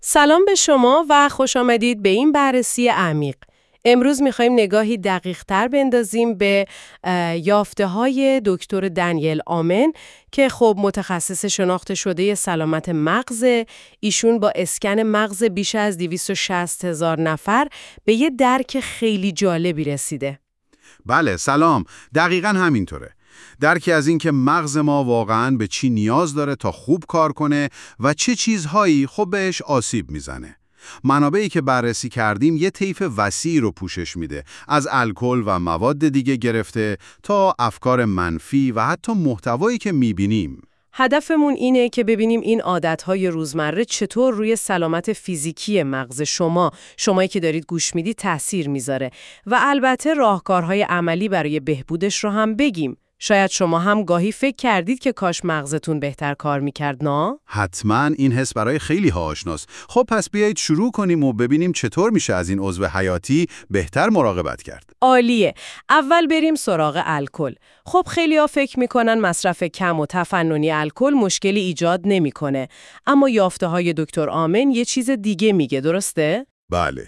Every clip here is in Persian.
سلام به شما و خوش آمدید به این بررسی عمیق. امروز می‌خوایم نگاهی دقیق‌تر بندازیم به یافته‌های دکتر دنیل آمن که خب متخصص شناخته شده سلامت مغز. ایشون با اسکن مغز بیش از 260,000 نفر به یه درک خیلی جالبی رسیده. بله، سلام. دقیقاً همینطوره. درکی از این که مغز ما واقعاً به چی نیاز داره تا خوب کار کنه و چه چیزهایی خب بهش آسیب میزنه. منابعی که بررسی کردیم یه طیف وسیعی رو پوشش میده، از الکل و مواد دیگه گرفته تا افکار منفی و حتی محتوایی که میبینیم. هدفمون اینه که ببینیم این عادتهای روزمره چطور روی سلامت فیزیکی مغز شمایی که دارید گوش میدید تأثیر میذاره و البته راهکارهای عملی برای بهبودش رو هم بگیم. شاید شما هم گاهی فکر کردید که کاش مغزتون بهتر کار میکرد، نه؟ حتما این حس برای خیلی ها آشناست. خب پس بیایید شروع کنیم و ببینیم چطور میشه از این عضو حیاتی بهتر مراقبت کرد. عالیه. اول بریم سراغ الکل. خب خیلی‌ها فکر میکنن مصرف کم و تفننی الکل مشکلی ایجاد نمیکنه، اما یافته‌های دکتر آمن یه چیز دیگه میگه، درسته؟ بله.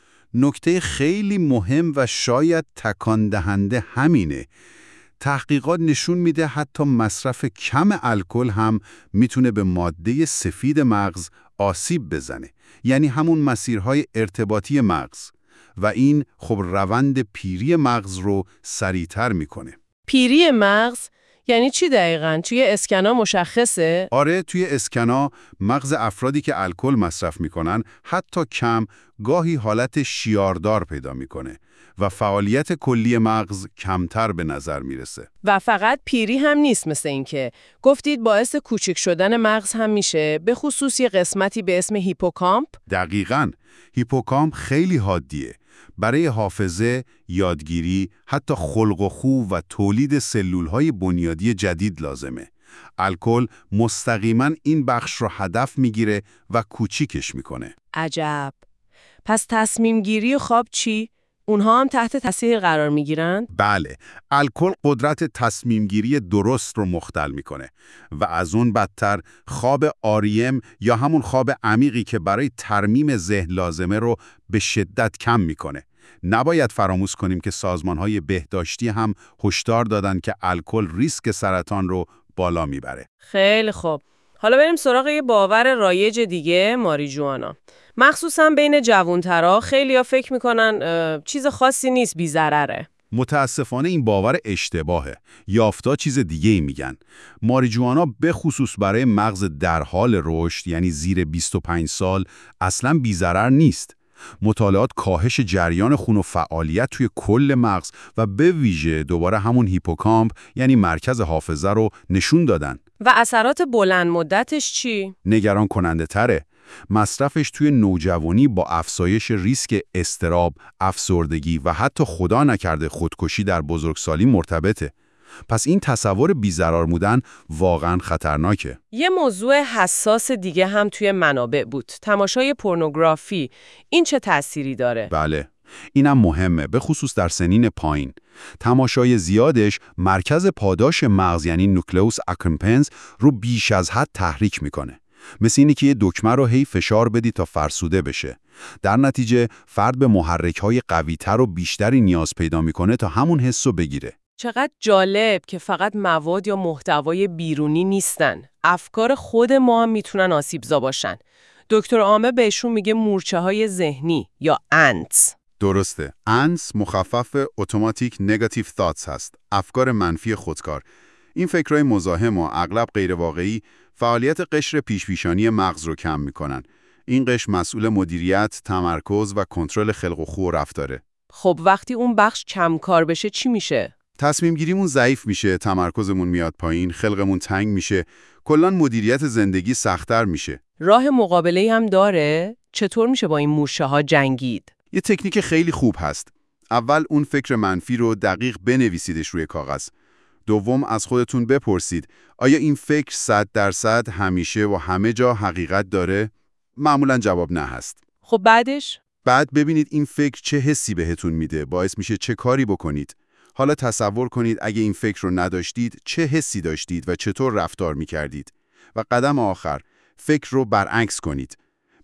نکته خیلی مهم و شاید تکان دهنده همینه. تحقیقات نشون میده حتی مصرف کم الکل هم میتونه به ماده سفید مغز آسیب بزنه. یعنی همون مسیرهای ارتباطی مغز. و این خب روند پیری مغز رو سریعتر میکنه. پیری مغز یعنی چی دقیقاً؟ توی اسکنا مشخصه؟ آره، توی اسکنا مغز افرادی که الکل مصرف میکنن حتی کم گاهی حالت شیاردار پیدا میکنه و فعالیت کلی مغز کمتر به نظر میرسه. و فقط پیری هم نیست، مثل این که گفتید باعث کوچک شدن مغز هم میشه، به خصوص یه قسمتی به اسم هیپوکامپ. دقیقاً. هیپوکامپ خیلی حادیه. برای حافظه، یادگیری، حتی خلق و خو و تولید سلولهای بنیادی جدید لازمه. الکل مستقیما این بخش رو هدف میگیره و کوچیکش میکنه. عجب. پس تصمیم گیری و خواب چی؟ اونها هم تحت تاثیر قرار میگیرن؟ بله، الکل قدرت تصمیم گیری درست رو مختل میکنه و از اون بدتر خواب REM یا همون خواب عمیقی که برای ترمیم ذهن لازمه رو به شدت کم میکنه. نباید فراموش کنیم که سازمان‌های بهداشتی هم هشدار دادن که الکل ریسک سرطان رو بالا میبره. خیلی خوب. حالا بریم سراغ یه باور رایج دیگه، ماریجوانا. مخصوصا بین جوانترها خیلی‌ها فکر میکنن چیز خاصی نیست، بی‌ضرره. متاسفانه این باور اشتباهه. یافتا چیز دیگه‌ای میگن. ماریجوانا به خصوص برای مغز در حال رشد، یعنی زیر 25 سال، اصلاً بی‌ضرر نیست. مطالعات کاهش جریان خون و فعالیت توی کل مغز و به ویژه دوباره همون هیپوکامپ، یعنی مرکز حافظه رو نشون دادن. و اثرات بلند مدتش چی؟ نگران کننده تره. مصرفش توی نوجوانی با افزایش ریسک اضطراب، افسردگی و حتی خدا نکرده خودکشی در بزرگسالی مرتبطه. پس این تصور بی‌ضرر بودن واقعاً خطرناکه. یه موضوع حساس دیگه هم توی منابع بود، تماشای پورنوگرافی. این چه تأثیری داره؟ بله، اینم مهمه، به خصوص در سنین پایین. تماشای زیادش مرکز پاداش مغز، یعنی نوکلئوس اکمپنس، رو بیش از حد تحریک میکنه. مثل اینی که یه دکمه رو هی فشار بدی تا فرسوده بشه. در نتیجه فرد به محرک‌های قوی‌تر و بیشتری نیاز پیدا میکنه تا همون حس رو بگیره. چقدر جالب که فقط مواد یا محتوای بیرونی نیستن. افکار خود ما هم میتونن آسیبزا باشن. دکتر عامه بهشون میگه مورچه‌های ذهنی یا انتس. درسته. ANTS مخفف Automatic Negative Thoughts هست. افکار منفی خودکار. این فکرهای مزاحم و اغلب غیرواقعی فعالیت قشر پیش‌پیشانی مغز رو کم میکنن. این قشر مسئول مدیریت، تمرکز و کنترل خلق و خو و رفتاره. خب وقتی اون بخش کم کار بشه چی میشه؟ تصمیم گیریمون ضعیف میشه، تمرکزمون میاد پایین، خلقمون تنگ میشه، کلاً مدیریت زندگی سخت‌تر میشه. راه مقابله‌ای هم داره؟ چطور میشه با این مورچه‌ها جنگید؟ یه تکنیک خیلی خوب هست. اول اون فکر منفی رو دقیق بنویسیدش روی کاغذ. دوم از خودتون بپرسید آیا این فکر 100% همیشه و همه جا حقیقت داره؟ معمولاً جواب نه هست. خب بعدش؟ بعد ببینید این فکر چه حسی بهتون میده، باعث میشه چه کاری بکنید. حالا تصور کنید اگه این فکر رو نداشتید چه حسی داشتید و چطور رفتار میکردید. و قدم آخر، فکر رو برعکس کنید.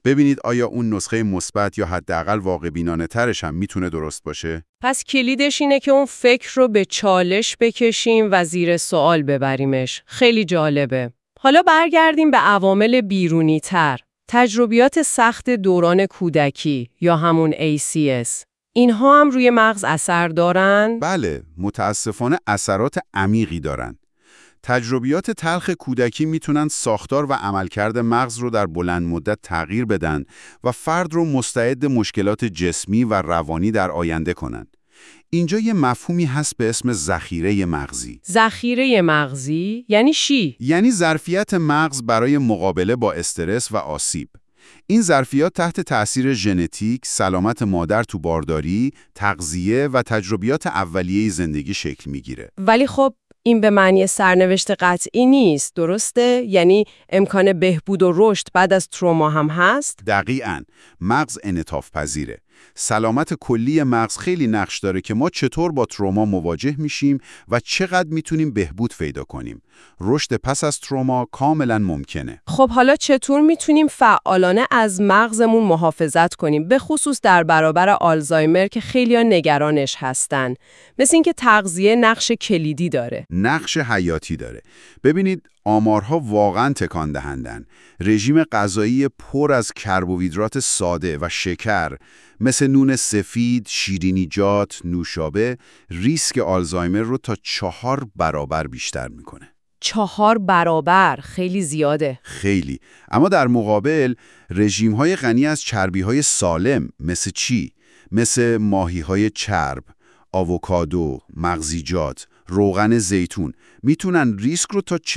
ببینید آیا اون نسخه مثبت یا حداقل واقع بینانه ترش هم میتونه درست باشه؟ پس کلیدش اینه که اون فکر رو به چالش بکشیم و زیر سوال ببریمش. خیلی جالبه. حالا برگردیم به عوامل بیرونی تر. تجربیات سخت دوران کودکی یا همون ACS. اینها هم روی مغز اثر دارن؟ بله، متاسفانه اثرات عمیقی دارن. تجربیات تلخ کودکی میتونن ساختار و عملکرد مغز رو در بلند مدت تغییر بدن و فرد رو مستعد مشکلات جسمی و روانی در آینده کنن. اینجا یه مفهومی هست به اسم ذخیره مغزی. ذخیره مغزی یعنی چی؟ یعنی ظرفیت مغز برای مقابله با استرس و آسیب. این ظرفیت تحت تأثیر ژنتیک، سلامت مادر تو بارداری، تغذیه و تجربیات اولیه زندگی شکل میگیره. ولی خب این به معنی سرنوشت قطعی نیست، درسته؟ یعنی امکان بهبود و رشد بعد از تروما هم هست؟ دقیقاً. مغز انعطاف پذیره. سلامت کلی مغز خیلی نقش داره که ما چطور با تروما مواجه میشیم و چقدر میتونیم بهبود پیدا کنیم. رشد پس از تروما کاملاً ممکنه. خب حالا چطور میتونیم فعالانه از مغزمون محافظت کنیم، به خصوص در برابر آلزایمر که خیلی‌ها نگرانش هستن؟ مثل اینکه تغذیه نقش کلیدی داره. نقش حیاتی داره. ببینید آمارها واقعاً تکان دهندن. رژیم غذایی پر از کربوهیدرات ساده و شکر مثل نون سفید، شیرینیجات، نوشابه ریسک آلزایمر رو تا 4 برابر بیشتر میکنه. 4 برابر خیلی زیاده. خیلی. اما در مقابل رژیم‌های غنی از چربی‌های سالم مثل چی؟ مثل ماهی‌های چرب، آووکادو، مغزیجات، روغن زیتون میتونن ریسک رو تا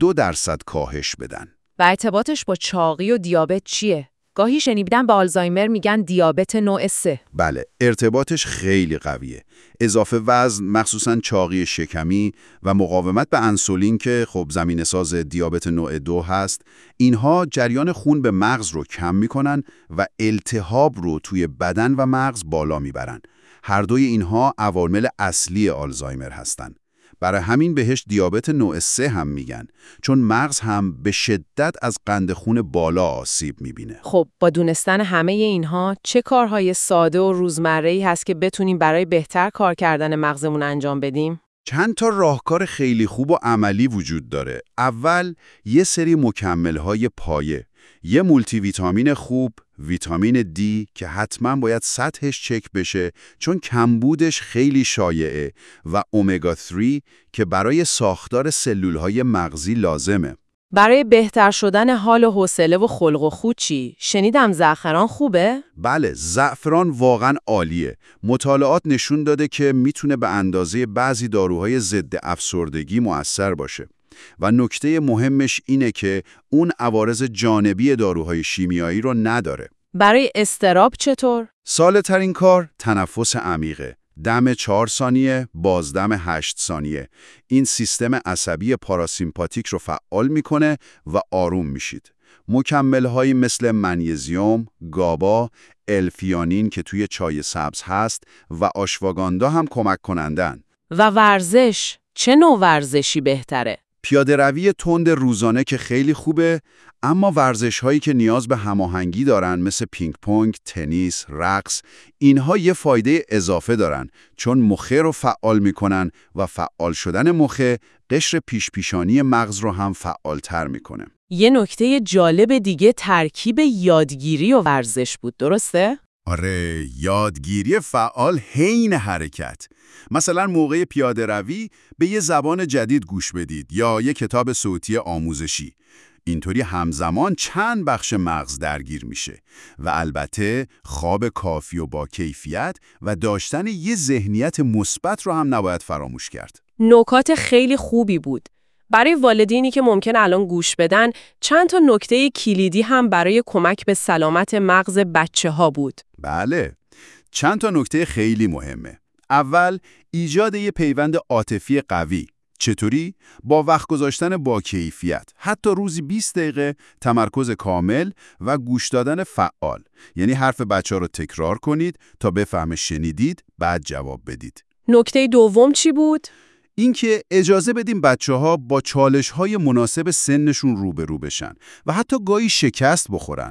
42% کاهش بدن. و ارتباطش با چاقی و دیابت چیه؟ گاهی شنیدم به آلزایمر میگن دیابت نوع 3. بله، ارتباطش خیلی قویه. اضافه وزن، مخصوصاً چاقی شکمی و مقاومت به انسولین که خب زمینه‌ساز دیابت نوع 2 هست، اینها جریان خون به مغز رو کم میکنن و التهاب رو توی بدن و مغز بالا میبرن. هر دوی اینها عوامل اصلی آلزایمر هستن. برای همین بهش دیابت نوع 3 هم میگن، چون مغز هم به شدت از قند خون بالا آسیب میبینه. خب با دونستن همه اینها چه کارهای ساده و روزمره‌ای هست که بتونیم برای بهتر کار کردن مغزمون انجام بدیم؟ چند تا راهکار خیلی خوب و عملی وجود داره. اول یه سری مکمل‌های پایه. یه مولتی ویتامین خوب، ویتامین دی که حتما باید سطحش چک بشه چون کمبودش خیلی شایعه، و اومگا 3 که برای ساختار سلول‌های مغزی لازمه. برای بهتر شدن حال و حوصله و خلق و خو چی؟ شنیدم زعفران خوبه؟ بله، زعفران واقعا عالیه. مطالعات نشون داده که میتونه به اندازه بعضی داروهای ضد افسردگی مؤثر باشه. و نکته مهمش اینه که اون عوارض جانبی داروهای شیمیایی رو نداره. برای اضطراب چطور؟ ساده‌ترین کار تنفس عمیقه. دم 4 ثانیه، بازدم 8 ثانیه. این سیستم عصبی پاراسیمپاتیک رو فعال میکنه و آروم میشید. مکمل‌هایی مثل منیزیم، گابا، الفیانین که توی چای سبز هست و آشواگاندا هم کمک کنندن. و ورزش؟ چه نوع ورزشی بهتره؟ پیاده‌روی تند روزانه که خیلی خوبه، اما ورزش‌هایی که نیاز به هماهنگی دارن مثل پینگ پونگ، تنیس، رقص، اینها یه فایده اضافه دارن چون مخه رو فعال میکنن و فعال شدن مخه قشر پیش‌پیشانی مغز رو هم فعالتر میکنه. یه نکته جالب دیگه ترکیب یادگیری و ورزش بود، درسته؟ آره، یادگیری فعال حین حرکت. مثلا موقع پیاده روی به یه زبان جدید گوش بدید یا یه کتاب صوتی آموزشی. اینطوری همزمان چند بخش مغز درگیر میشه و البته خواب کافی و با کیفیت و داشتن یه ذهنیت مثبت رو هم نباید فراموش کرد. نکات خیلی خوبی بود. برای والدینی که ممکن الان گوش بدن، چند تا نکته کلیدی هم برای کمک به سلامت مغز بچه‌ها بود. بله، چند تا نکته خیلی مهمه. اول، ایجاد یه پیوند عاطفی قوی. چطوری؟ با وقت گذاشتن با کیفیت، حتی روزی 20 دقیقه تمرکز کامل و گوش دادن فعال. یعنی حرف بچه رو تکرار کنید تا بفهمه شنیدید، بعد جواب بدید. نکته دوم چی بود؟ اینکه اجازه بدیم بچه‌ها با چالش‌های مناسب سنشون روبرو بشن و حتی گاهی شکست بخورن.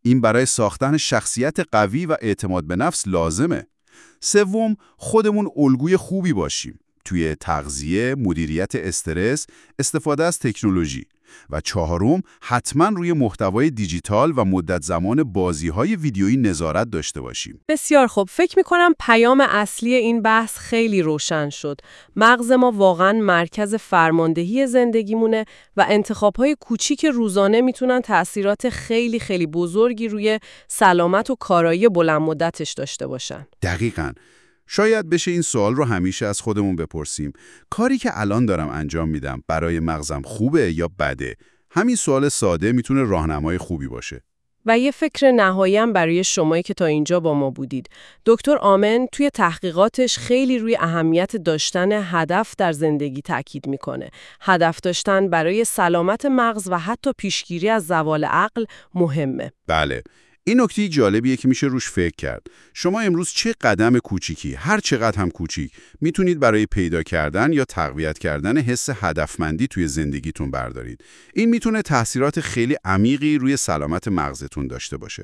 این برای ساختن شخصیت قوی و اعتماد به نفس لازمه. سوم، خودمون الگوی خوبی باشیم توی تغذیه، مدیریت استرس، استفاده از تکنولوژی. و چهارم، حتما روی محتوای دیجیتال و مدت زمان بازی‌های ویدیویی نظارت داشته باشیم. بسیار خوب. فکر می‌کنم پیام اصلی این بحث خیلی روشن شد. مغز ما واقعاً مرکز فرماندهی زندگیمونه و انتخاب‌های کوچیک روزانه میتونن تأثیرات خیلی خیلی بزرگی روی سلامت و کارایی بلند مدتش داشته باشن. دقیقاً. شاید بشه این سوال رو همیشه از خودمون بپرسیم. کاری که الان دارم انجام میدم برای مغزم خوبه یا بده؟ همین سوال ساده میتونه راهنمای خوبی باشه. و یه فکر نهایی‌ام برای شمایی که تا اینجا با ما بودید. دکتر آمن توی تحقیقاتش خیلی روی اهمیت داشتن هدف در زندگی تاکید میکنه. هدف داشتن برای سلامت مغز و حتی پیشگیری از زوال عقل مهمه. بله. این نکته جالبیه که میشه روش فکر کرد. شما امروز چه قدم کوچیکی، هر چقدر هم کوچیک، میتونید برای پیدا کردن یا تقویت کردن حس هدفمندی توی زندگیتون بردارید. این میتونه تاثیرات خیلی عمیقی روی سلامت مغزتون داشته باشه.